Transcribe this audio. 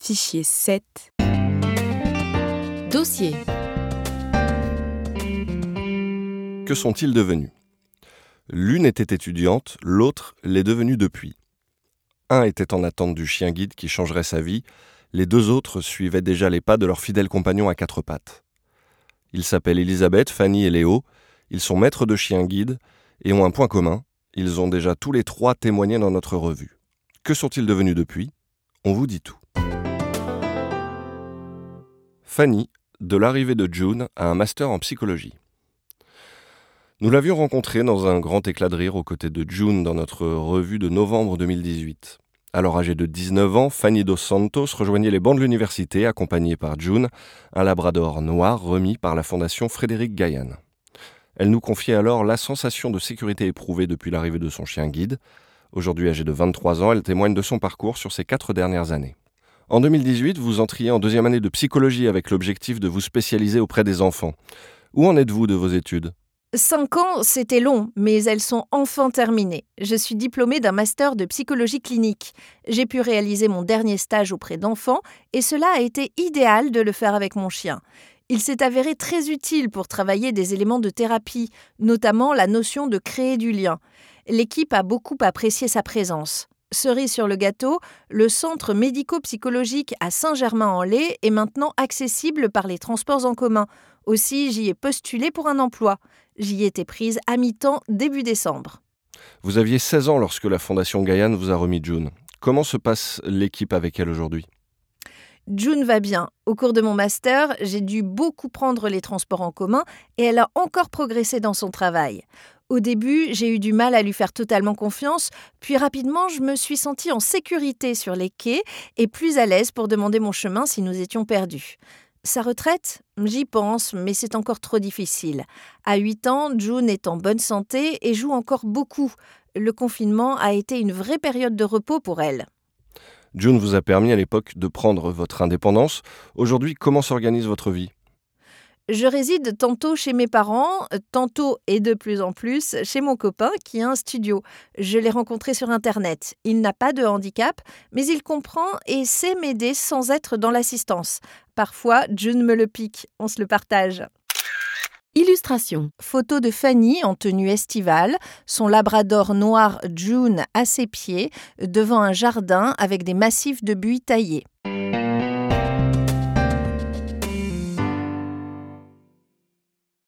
Fichier 7. Dossier. Que sont-ils devenus ? L'une était étudiante, l'autre l'est devenue depuis. Un était en attente du chien guide qui changerait sa vie, les deux autres suivaient déjà les pas de leur fidèle compagnon à quatre pattes. Ils s'appellent Elisabeth, Fanny et Léo, ils sont maîtres de chien guide et ont un point commun, ils ont déjà tous les trois témoigné dans notre revue. Que sont-ils devenus depuis ? On vous dit tout. Fanny, de l'arrivée de June, a un master en psychologie. Nous l'avions rencontrée dans un grand éclat de rire aux côtés de June dans notre revue de novembre 2018. Alors âgée de 19 ans, Fanny dos Santos rejoignait les bancs de l'université, accompagnée par June, un labrador noir remis par la fondation Frédéric Gaillan. Elle nous confiait alors la sensation de sécurité éprouvée depuis l'arrivée de son chien guide. Aujourd'hui âgée de 23 ans, elle témoigne de son parcours sur ces 4 dernières années. En 2018, vous entriez en deuxième année de psychologie avec l'objectif de vous spécialiser auprès des enfants. Où en êtes-vous de vos études ? 5 ans, c'était long, mais elles sont enfin terminées. Je suis diplômée d'un master de psychologie clinique. J'ai pu réaliser mon dernier stage auprès d'enfants et cela a été idéal de le faire avec mon chien. Il s'est avéré très utile pour travailler des éléments de thérapie, notamment la notion de créer du lien. L'équipe a beaucoup apprécié sa présence. Cerise sur le gâteau, le centre médico-psychologique à Saint-Germain-en-Laye est maintenant accessible par les transports en commun. Aussi, j'y ai postulé pour un emploi. J'y étais prise à mi-temps début décembre. Vous aviez 16 ans lorsque la fondation Gaillan vous a remis June. Comment se passe l'équipe avec elle aujourd'hui ? June va bien. Au cours de mon master, j'ai dû beaucoup prendre les transports en commun et elle a encore progressé dans son travail. Au début, j'ai eu du mal à lui faire totalement confiance, puis rapidement, je me suis sentie en sécurité sur les quais et plus à l'aise pour demander mon chemin si nous étions perdus. Sa retraite ? J'y pense, mais c'est encore trop difficile. À 8 ans, June est en bonne santé et joue encore beaucoup. Le confinement a été une vraie période de repos pour elle. June vous a permis à l'époque de prendre votre indépendance. Aujourd'hui, comment s'organise votre vie ? Je réside tantôt chez mes parents, tantôt et de plus en plus chez mon copain qui a un studio. Je l'ai rencontré sur Internet. Il n'a pas de handicap, mais il comprend et sait m'aider sans être dans l'assistance. Parfois, June me le pique, on se le partage. Illustration. Photo de Fanny en tenue estivale, son labrador noir June à ses pieds, devant un jardin avec des massifs de buis taillés.